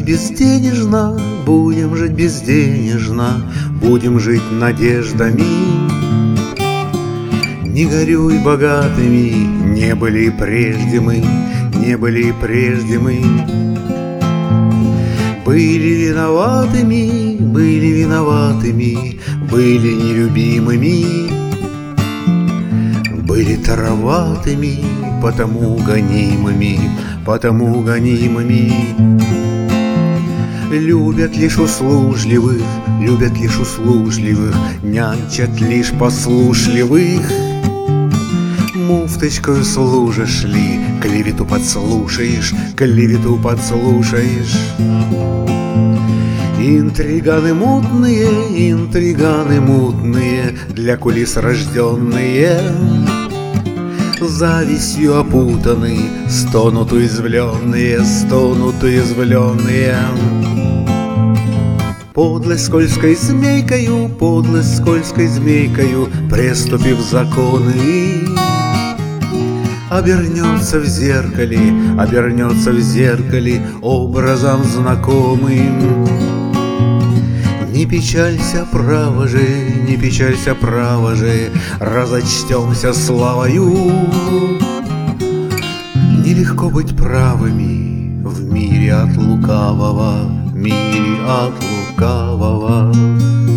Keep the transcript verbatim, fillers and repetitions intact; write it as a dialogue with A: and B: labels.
A: жить безденежно, будем жить безденежно, будем жить надеждами. Не горюй, богатыми не были прежде мы, не были прежде мы. Были виноватыми, были виноватыми, были нелюбимыми, были тароватыми, потому гонимыми, потому гонимыми. Любят лишь услужливых, любят лишь услужливых, нянчат лишь послушливых. Муфточкою служишь ли, клевету подслушаешь, клевету подслушаешь. Интриганы мутные, интриганы мутные, для кулис рожденные, завистью опутаны, стонут уязвленные, стонут уязвленные. Подлость скользкой змейкою, подлость скользкой змейкою, преступив законы, обернется в зеркале, обернется в зеркале образом знакомым. Не печалься, право же, не печалься, право же, разочтемся славою. Нелегко быть правыми в мире от лукавого, в мире от лукавого.